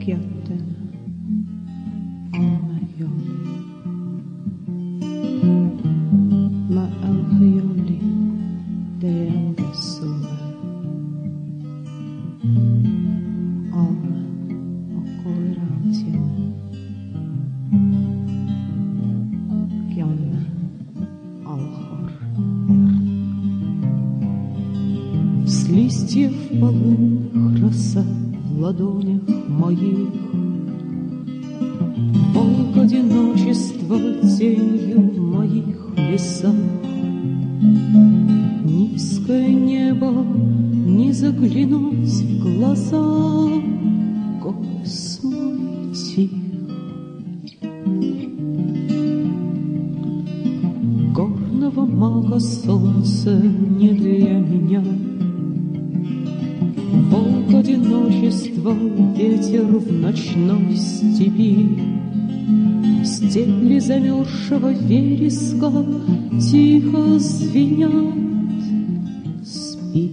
kättena alma jolli. Ma alma jolli teidän sulle. Alma on koiraatiana. Kjonna алхор с листьев полынных роса в ладонях моих. Волк одиночества тенью в моих лесах. Низкое небо, не заглянуть в глаза. Голос мой тих. Горного мага солнце не для меня. Волк одиночества, ветер в ночной степи. Стебли замерзшего вереска тихо звенят. Спи.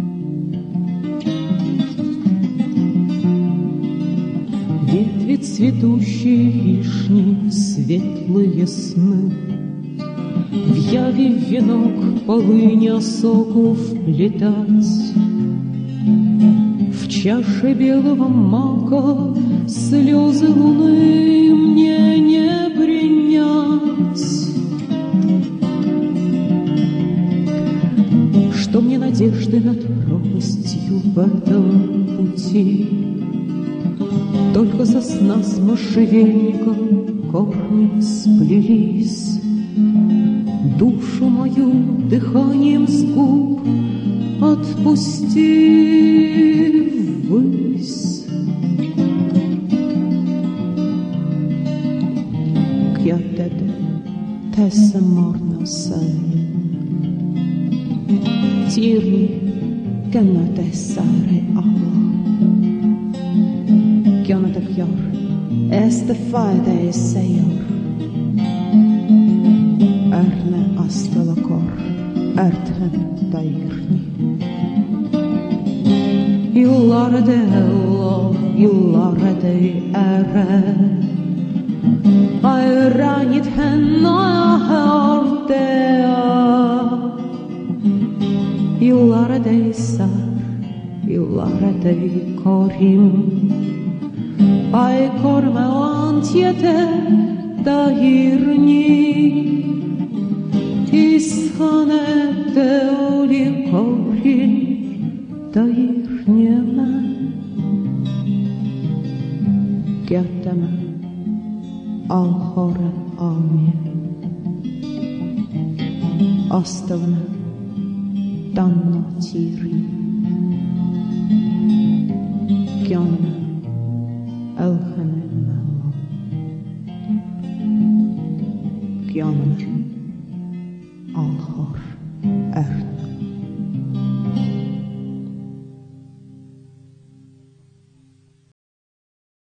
Ветви цветущие вишни, светлые сны. В яве венок полынь осоку вплетать. В чаше белого мака слезы луны мне не принять. Что мне надежды над пропастью в этом пути? Только сосна с можжевельником корни сплелись. Душу мою дыханием с губ отпусти ввысь. Kjøttet tessa morna sari. Tirni känna tessare alla. Kjönata kjör, este faide ei sejor. Ärne astella kor, ärthän tairni. Illare de ära. Ai ranit hänna ja hörtea. Illare de sär, illare de korim. Ai korme antjete tairni. Ishanete oli korin tairniemä. Kättämä alhore aamia. Astavna tanno tiiri. Kjonna